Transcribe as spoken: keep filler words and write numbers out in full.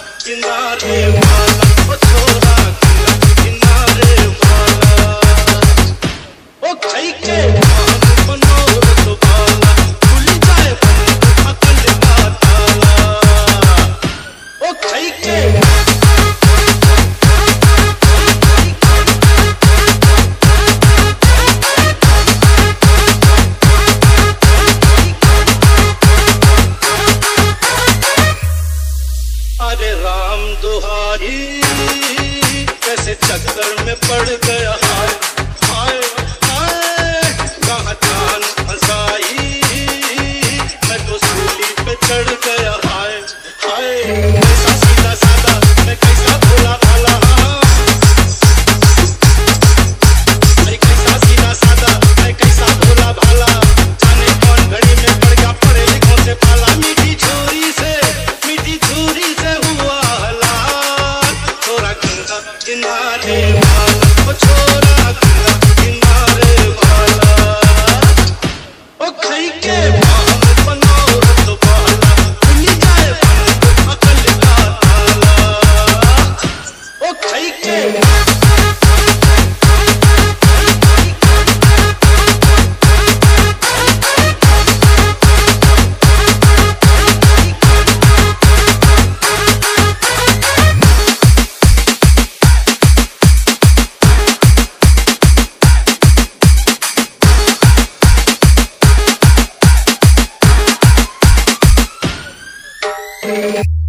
किनारे वाला ओ छोरा गंगा किनारे वाला ओ खाई के बनोर तो बाला खुल जाए बंद अकल का ताला ओ खाई के अरे राम दुहारी कैसे चक्कर में पड़ गया हाय हाय हाय कहाँ जान फंसाई मैं तो सूली पे चढ़ गया हाय हाय कैसा सीधा साधा मैं कैसा भोला भाला मैं कैसा सीधा साधा मैं कैसा भोला भाला जाने कौन घड़ी में पड़ गया पढ़े लिखों से पाला मीठी छुरी से मीठी छुरी से किनारे वाला ओ छोरा गंगा किनारे वाला ओ खाई के बनोर तो बाला खुल जाए बंद अकल का ताला ओ खाई के Yeah.